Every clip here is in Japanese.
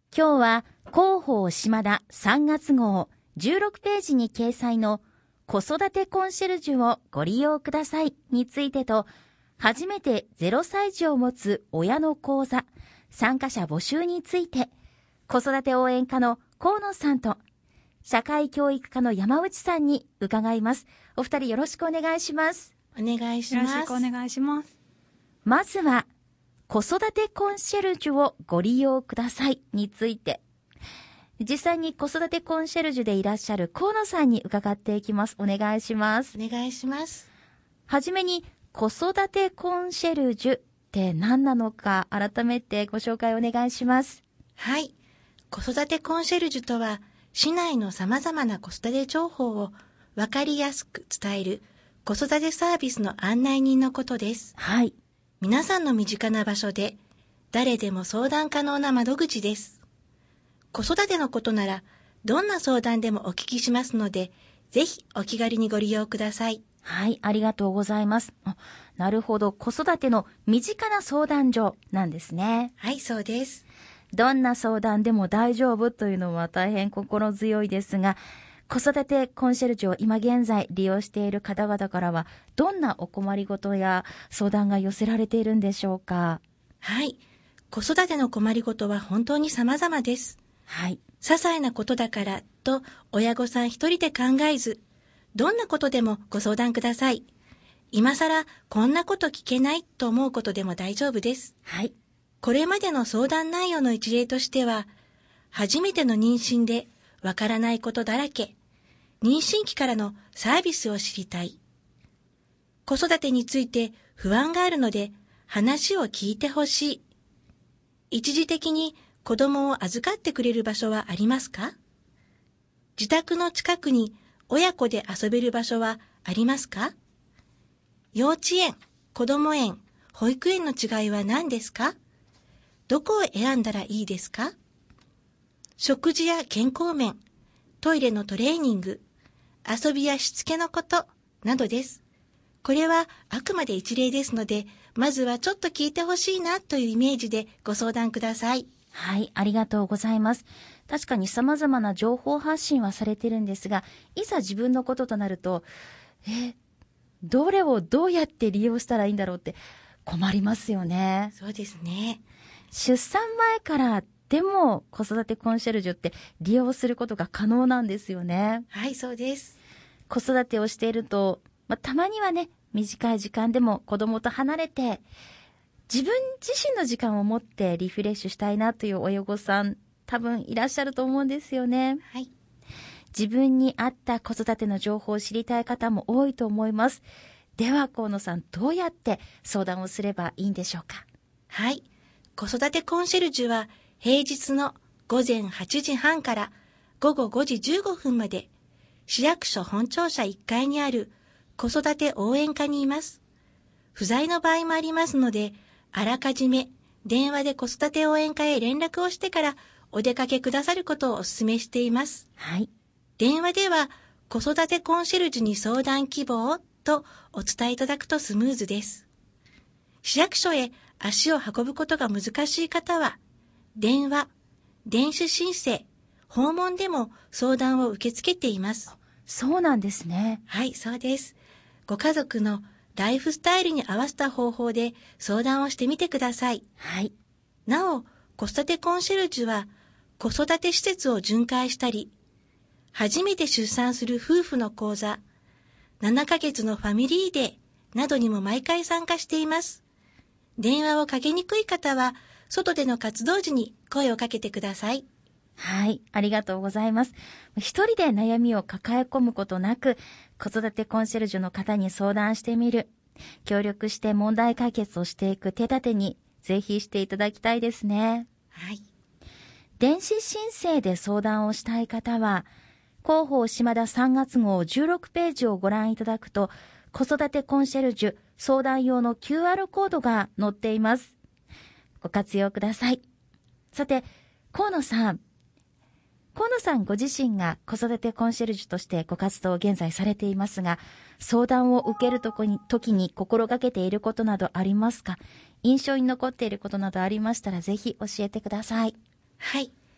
今日は広報島田3月号16ページに掲載の子育てコンシェルジュをご利用くださいについてと、初めて0歳児を持つ親の講座参加者募集について、子育て応援課の河野さんと社会教育課の山内さんに伺います。お二人よろしくお願いします。 お願いします。 よろしくお願いします。 まずは子育てコンシェルジュをご利用くださいについて、実際に子育てコンシェルジュでいらっしゃる河野さんに伺っていきます。お願いします。 お願いします。 はじめに子育てコンシェルジュって何なのか改めてご紹介お願いします。 はい。子育てコンシェルジュとは、市内の様々な子育て情報を分かりやすく伝える子育てサービスの案内人のことです。 はい。 皆さんの身近な場所で誰でも相談可能な窓口です。子育てのことならどんな相談でもお聞きしますので、ぜひお気軽にご利用ください。 はい、ありがとうございます。なるほど、子育ての身近な相談所なんですね。 はい、そうです。 どんな相談でも大丈夫というのは大変心強いですが、子育てコンシェルジュを今現在利用している方々からはどんなお困りごとや相談が寄せられているんでしょうか。 はい、子育ての困りごとは本当に様々です。 はい。 些細なことだからと親御さん一人で考えず、どんなことでもご相談ください。今更こんなこと聞けないと思うことでも大丈夫です。 はい。 これまでの相談内容の一例としては、初めての妊娠でわからないことだらけ、妊娠期からのサービスを知りたい、子育てについて不安があるので話を聞いてほしい、一時的に子供を預かってくれる場所はありますか？自宅の近くに親子で遊べる場所はありますか？幼稚園、子供園、保育園の違いは何ですか？どこを選んだらいいですか？食事や健康面、トイレのトレーニング、遊びやしつけのことなどです。これはあくまで一例ですので、まずはちょっと聞いてほしいなというイメージでご相談ください。 はい、ありがとうございます。確かに様々な情報発信はされているんですが、いざ自分のこととなると、どれをどうやって利用したらいいんだろうって困りますよね。 そうですね。 出産前からでも子育てコンシェルジュって利用することが可能なんですよね。 はい、そうです。 子育てをしていると、たまにはね、短い時間でも子供と離れて、自分自身の時間を持ってリフレッシュしたいなという親御さん、多分いらっしゃると思うんですよね。 はい。 自分に合った子育ての情報を知りたい方も多いと思います。では河野さん、どうやって相談をすればいいんでしょうか。 はい。子育てコンシェルジュは平日の午前8時半から午後5時15分まで市役所本庁舎1階にある子育て応援課にいます。不在の場合もありますので、あらかじめ電話で子育て応援課へ連絡をしてからお出かけくださることをお勧めしています。 はい。 電話では子育てコンシェルジュに相談希望とお伝えいただくとスムーズです。市役所へ足を運ぶことが難しい方は、電話、電子申請、訪問でも相談を受け付けています。 そうなんですね。 はい、そうです。ご家族のライフスタイルに合わせた方法で相談をしてみてください。 はい。 なお、子育てコンシェルジュは子育て施設を巡回したり、初めて出産する夫婦の講座、7ヶ月のファミリーデーなどにも毎回参加しています。電話をかけにくい方は、外での活動時に声をかけてください。 はい、ありがとうございます。一人で悩みを抱え込むことなく、子育てコンシェルジュの方に相談してみる。協力して問題解決をしていく手立てに、ぜひしていただきたいですね。 はい。 電子申請で相談をしたい方は、広報島田3月号16ページをご覧いただくと、子育てコンシェルジュ相談用の QR コードが載っています。ご活用ください。さて、河野さんご自身が子育てコンシェルジュとしてご活動を現在されていますが、相談を受ける時に心がけていることなどありますか？印象に残っていることなどありましたらぜひ教えてください。 はい。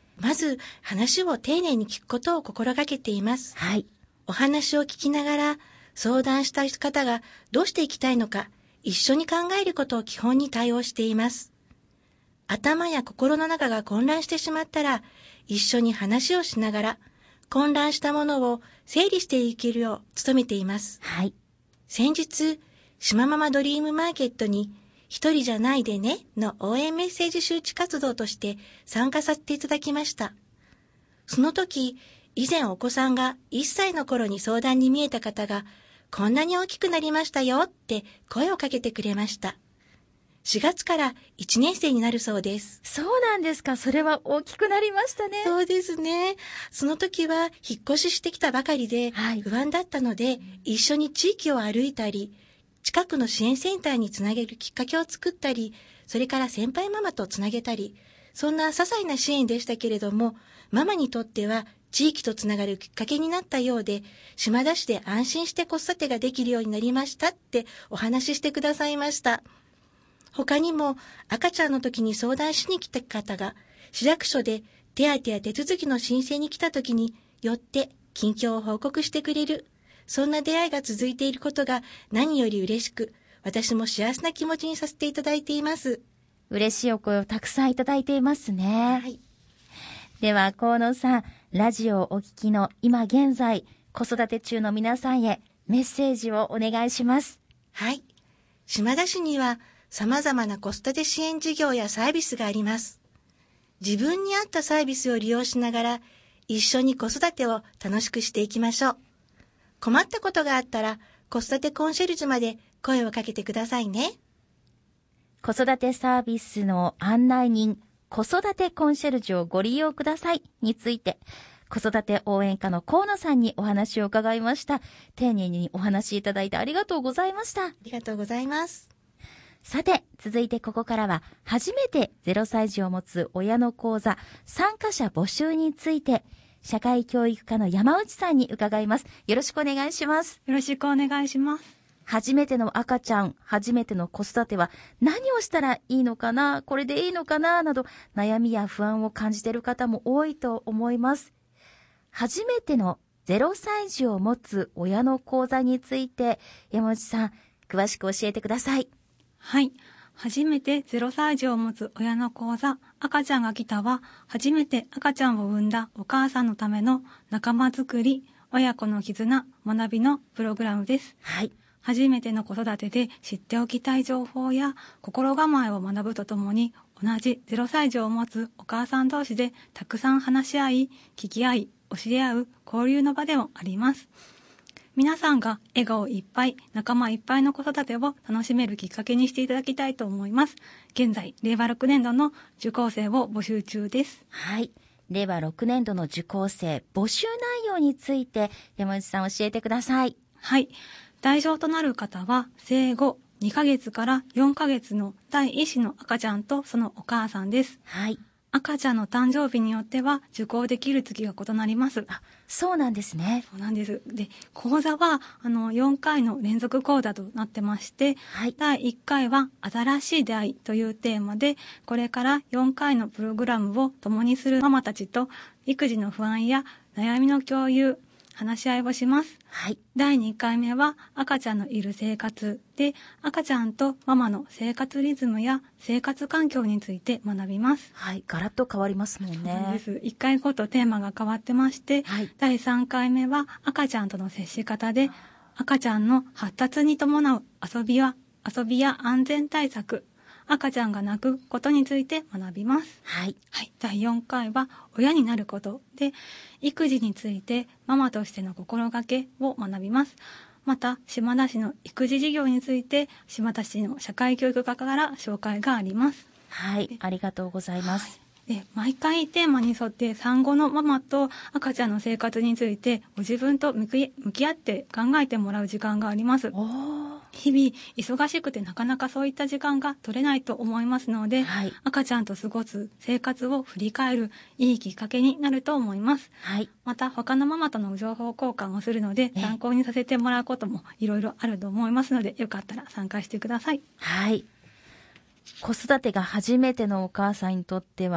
まず話を丁寧に聞くことを心がけています。 はい。 お話を聞きながら相談した方がどうしていきたいのか一緒に考えることを基本に対応しています。頭や心の中が混乱してしまったら一緒に話をしながら混乱したものを整理していけるよう努めています。 はい。 先日、島ママドリームマーケットに一人じゃないでねの応援メッセージ周知活動として参加させていただきました。その時、以前お子さんが1歳の頃に相談に見えた方がこんなに大きくなりましたよって声をかけてくれました。4月から1年生になるそうです。 そうなんですか。それは大きくなりましたね。 そうですね。その時は引っ越ししてきたばかりで不安だったので、一緒に地域を歩いたり、近くの支援センターにつなげるきっかけを作ったり、それから先輩ママとつなげたり、そんな些細な支援でしたけれども、ママにとっては地域とつながるきっかけになったようで、島田市で安心して子育てができるようになりましたってお話ししてくださいました。他にも赤ちゃんの時に相談しに来た方が、市役所で手当や手続きの申請に来た時によって近況を報告してくれる。そんな出会いが続いていることが何より嬉しく、私も幸せな気持ちにさせていただいています。 嬉しいお声をたくさんいただいていますね。はい。では、河野さん、ラジオをお聞きの今現在、子育て中の皆さんへメッセージをお願いします。 はい。島田市には様々な子育て支援事業やサービスがあります。自分に合ったサービスを利用しながら、一緒に子育てを楽しくしていきましょう。困ったことがあったら、子育てコンシェルジュまで声をかけてくださいね。 子育てサービスの案内人、子育てコンシェルジュをご利用くださいについて、子育て応援課の河野さんにお話を伺いました。丁寧にお話しいただいてありがとうございました。 ありがとうございます。 さて、続いてここからは、初めて0歳児を持つ親の講座、参加者募集について、社会教育課の山内さんに伺います。よろしくお願いします。 よろしくお願いします。 初めての赤ちゃん、初めての子育ては何をしたらいいのかな、これでいいのかな、など悩みや不安を感じている方も多いと思います。初めての0歳児を持つ親の講座について、山内さん、詳しく教えてください。 はい。初めて0歳児を持つ親の講座、赤ちゃんが来たは、初めて赤ちゃんを産んだお母さんのための仲間づくり、親子の絆、学びのプログラムです。 はい。 初めての子育てで知っておきたい情報や心構えを学ぶとともに、同じ0歳児を持つお母さん同士でたくさん話し合い、聞き合い、教え合う交流の場でもあります。皆さんが笑顔いっぱい、仲間いっぱいの子育てを楽しめるきっかけにしていただきたいと思います。現在、令和6年度の受講生を募集中です。 はい。令和6年度の受講生、募集内容について山内さん教えてください。 はい。対象となる方は、生後2ヶ月から4ヶ月の第一子の赤ちゃんとそのお母さんです。 はい。 赤ちゃんの誕生日によっては受講できる月が異なります。 あ、そうなんですね。 そうなんです。で、講座は4回の連続講座となってまして、 はい、 第1回は新しい出会いというテーマで、これから4回のプログラムを共にするママたちと育児の不安や悩みの共有、話し合いをします。 はい。 第2回目は赤ちゃんのいる生活で、赤ちゃんとママの生活リズムや生活環境について学びます。 はい。ガラッと変わりますもんね。 そうなんです。1回ごとテーマが変わってまして、 はい、 第3回目は赤ちゃんとの接し方で、赤ちゃんの発達に伴う遊びや安全対策、赤ちゃんが泣くことについて学びます。 はい。 はい。第4回は親になることで、育児についてママとしての心がけを学びます。また、島田市の育児事業について、島田市の社会教育課から紹介があります。 はい。ありがとうございます。 はい、で毎回テーマに沿って産後のママと赤ちゃんの生活についてご自分と向き合って考えてもらう時間があります。日々忙しくてなかなかそういった時間が取れないと思いますので、 はい、 赤ちゃんと過ごす生活を振り返るいいきっかけになると思います。 はい、 また他のママとの情報交換をするので参考にさせてもらうこともいろいろあると思いますので、よかったら参加してください。 はい。子育てが初めてのお母さんにとっては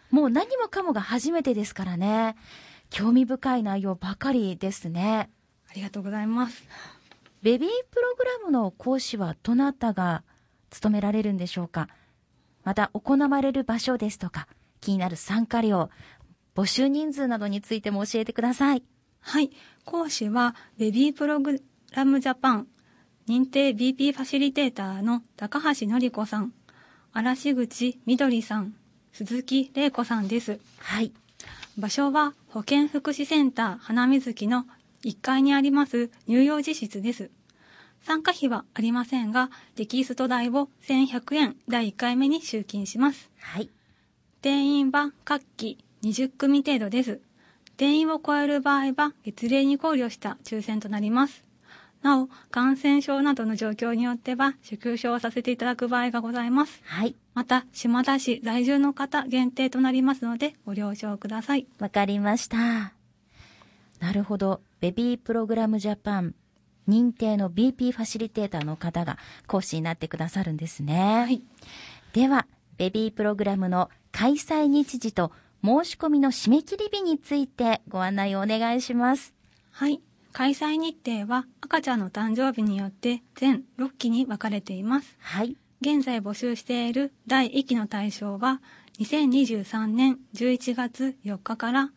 もう何もかもが初めてですからね。興味深い内容ばかりですね。 ありがとうございます。 ベビープログラムの講師はどなたが務められるんでしょうか。また行われる場所ですとか、気になる参加料、募集人数などについても教えてください。 はい。講師はベビープログラムジャパン認定 BP ファシリテーターの高橋典子さん、嵐口みどりさん、鈴木玲子さんです。 はい。 場所は保健福祉センター花水木の1階にあります乳幼児室です。参加費はありませんが、テキスト代を1100円第1回目に集金します。 はい。 定員は各期20組程度です。定員を超える場合は月齢に考慮した抽選となります。なお、感染症などの状況によっては縮小させていただく場合がございます。 はい。 また、島田市在住の方限定となりますのでご了承ください。 わかりました。なるほど。ベビープログラムジャパン認定の BP ファシリテーターの方が講師になってくださるんですね。 はい。 では、ベビープログラムの開催日時と申し込みの締め切り日についてご案内をお願いします。 はい。開催日程は赤ちゃんの誕生日によって全6期に分かれています。 はい。 現在募集している第1期の対象は2023年11月4日から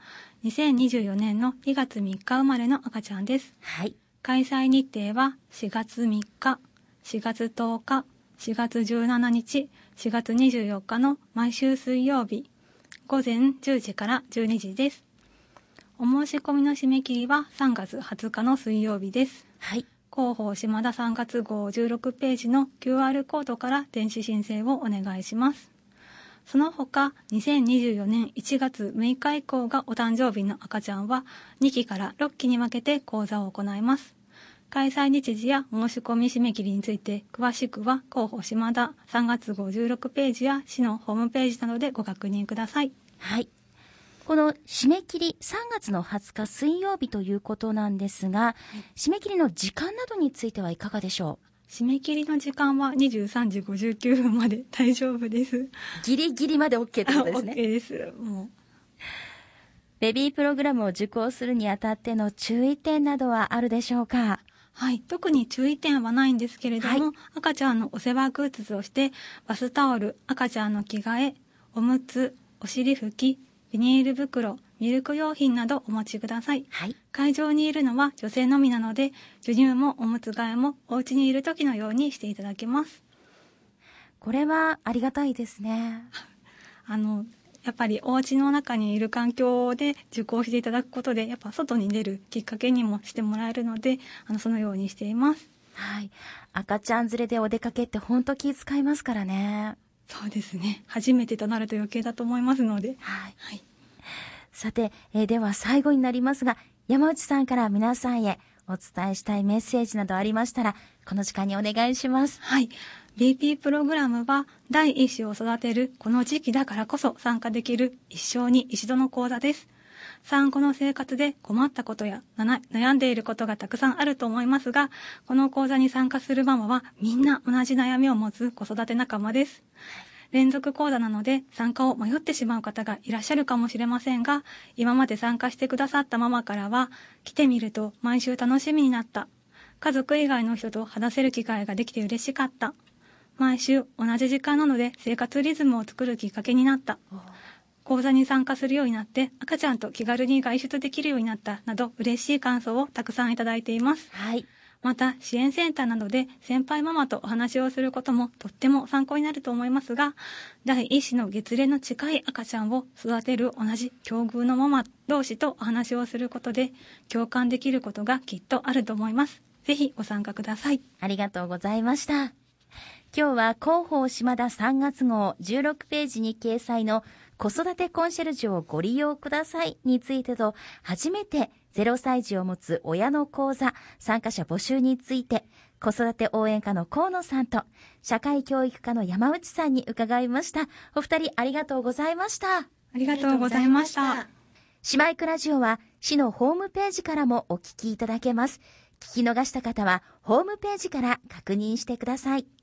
2024年の2月3日生まれの赤ちゃんです。 はい。 開催日程は4月3日、4月10日、4月17日、4月24日の毎週水曜日、午前10時から12時です。お申し込みの締め切りは3月20日の水曜日です。 はい。 広報島田3月号16ページの QR コードから電子申請をお願いします。その他、2024年1月6日以降がお誕生日の赤ちゃんは2期から6期に分けて講座を行います。開催日時や申し込み締め切りについて詳しくは広報島田3月号16ページや市のホームページなどでご確認ください。 はい。この締め切り3月の20日水曜日ということなんですが、締め切りの時間などについてはいかがでしょう。 締め切りの時間は23時59分まで大丈夫です。 ギリギリまで OK ってことですね。 OK です。もう。 ベビープログラムを受講するにあたっての注意点などはあるでしょうか。 はい、特に注意点はないんですけれども、はい、赤ちゃんのお世話グッズとしてバスタオル、赤ちゃんの着替え、おむつ、お尻拭き、ビニール袋、ミルク用品などお持ちください。 はい、 会場にいるのは女性のみなので、授乳もおむつ替えもお家にいる時のようにしていただけます。 これはありがたいですね。 やっぱりお家の中にいる環境で受講していただくことで、やっぱ外に出るきっかけにもしてもらえるので、そのようにしています。 はい。赤ちゃん連れでお出かけって本当気遣いますからね。 そうですね。初めてとなると余計だと思いますので。 はい。 はい、 さて、では最後になりますが、山内さんから皆さんへお伝えしたいメッセージなどありましたら、この時間にお願いします。 はい。BP プログラムは第一子を育てるこの時期だからこそ参加できる一生に一度の講座です。産後の生活で困ったことや悩んでいることがたくさんあると思いますが、この講座に参加するママはみんな同じ悩みを持つ子育て仲間です。連続講座なので参加を迷ってしまう方がいらっしゃるかもしれませんが、今まで参加してくださったママからは、来てみると毎週楽しみになった。家族以外の人と話せる機会ができて嬉しかった。毎週同じ時間なので生活リズムを作るきっかけになった。講座に参加するようになって赤ちゃんと気軽に外出できるようになったなど嬉しい感想をたくさんいただいています。 はい。 また支援センターなどで先輩ママとお話をすることもとっても参考になると思いますが、第一子の月齢の近い赤ちゃんを育てる同じ境遇のママ同士とお話をすることで共感できることがきっとあると思います。ぜひご参加ください。 ありがとうございました。今日は広報島田3月号16ページに掲載の子育てコンシェルジュをご利用くださいについてと、初めて0歳児を持つ親の講座参加者募集について、子育て応援課の河野さんと社会教育課の山内さんに伺いました。お二人ありがとうございました。 ありがとうございました。 姉妹クラジオは市のホームページからもお聞きいただけます。聞き逃した方はホームページから確認してください。